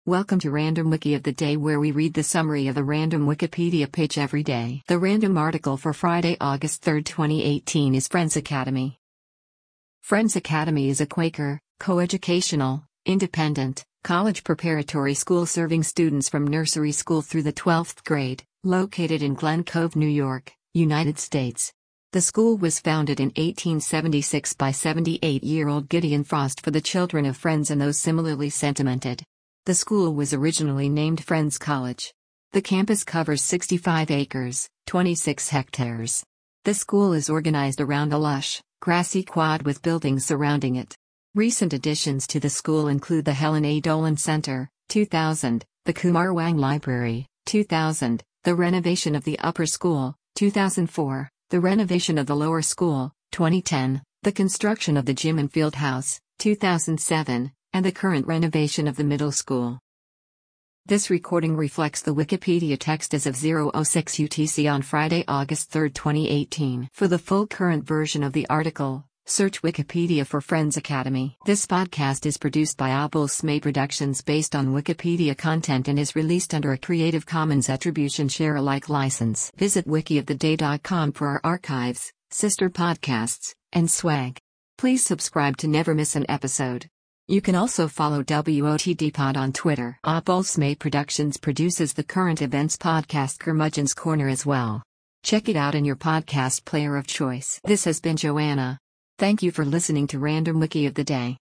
Welcome to Random Wiki of the Day, where we read the summary of a random Wikipedia page every day. The random article for Friday, August 3, 2018 is Friends Academy. Friends Academy is a Quaker, coeducational, independent, college preparatory school serving students from nursery school through the 12th grade, located in Glen Cove, New York, United States. The school was founded in 1876 by 78-year-old Gideon Frost for the children of Friends and those similarly sentimented. The school was originally named Friends College. The campus covers 65 acres, 26 hectares. The school is organized around a lush, grassy quad with buildings surrounding it. Recent additions to the school include the Helen A. Dolan Center, 2000, the Kumar Wang Library, 2000, the renovation of the upper school, 2004, the renovation of the lower school, 2010, the construction of the gym and field house, 2007, and the current renovation of the middle school. This recording reflects the Wikipedia text as of 06 UTC on Friday, August 3, 2018. For the full current version of the article, search Wikipedia for Friends Academy. This podcast is produced by Abulsmay Productions based on Wikipedia content and is released under a Creative Commons Attribution Share Alike license. Visit wikioftheday.com for our archives, sister podcasts, and swag. Please subscribe to never miss an episode. You can also follow WOTDpod on Twitter. Abulsmay Productions produces the current events podcast Curmudgeon's Corner as well. Check it out in your podcast player of choice. This has been Joanna. Thank you for listening to Random Wiki of the Day.